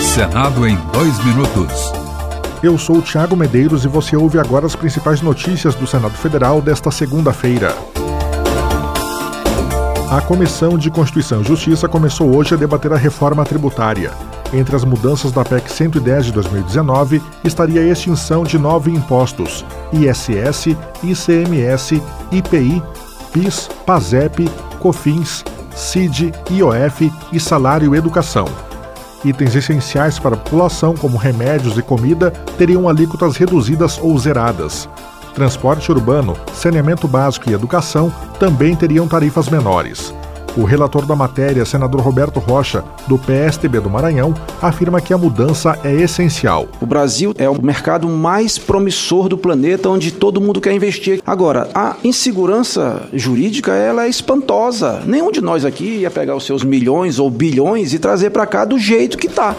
Senado em 2 minutos. Eu sou o Thiago Medeiros e você ouve agora as principais notícias do Senado Federal desta segunda-feira. A Comissão de Constituição e Justiça começou hoje a debater a reforma tributária. Entre as mudanças da PEC 110 de 2019 estaria a extinção de 9 impostos: ISS, ICMS, IPI, PIS, PASEP, COFINS, CID, IOF e Salário e Educação. Itens essenciais para a população, como remédios e comida, teriam alíquotas reduzidas ou zeradas. Transporte urbano, saneamento básico e educação também teriam tarifas menores. O relator da matéria, senador Roberto Rocha, do PSTB do Maranhão, afirma que a mudança é essencial. O Brasil é o mercado mais promissor do planeta, onde todo mundo quer investir. Agora, a insegurança jurídica, ela é espantosa. Nenhum de nós aqui ia pegar os seus milhões ou bilhões e trazer para cá do jeito que está.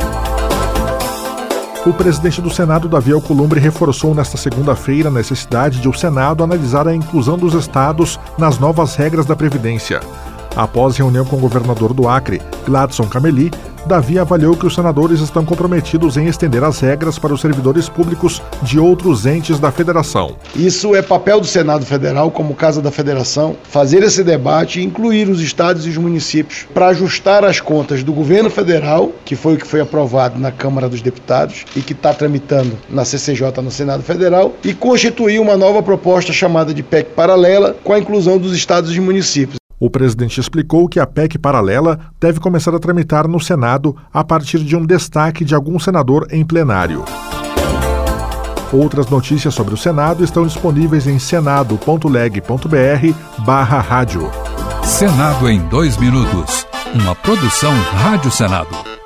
O presidente do Senado, Davi Alcolumbre, reforçou nesta segunda-feira a necessidade de o Senado analisar a inclusão dos estados nas novas regras da Previdência. Após reunião com o governador do Acre, Gladson Cameli, Davi avaliou que os senadores estão comprometidos em estender as regras para os servidores públicos de outros entes da federação. Isso é papel do Senado Federal, como Casa da Federação, fazer esse debate e incluir os estados e os municípios para ajustar as contas do governo federal, que foi o que foi aprovado na Câmara dos Deputados e que está tramitando na CCJ no Senado Federal, e constituir uma nova proposta chamada de PEC paralela com a inclusão dos estados e municípios. O presidente explicou que a PEC paralela deve começar a tramitar no Senado a partir de um destaque de algum senador em plenário. Outras notícias sobre o Senado estão disponíveis em senado.leg.br/rádio. Senado em 2 minutos. Uma produção Rádio Senado.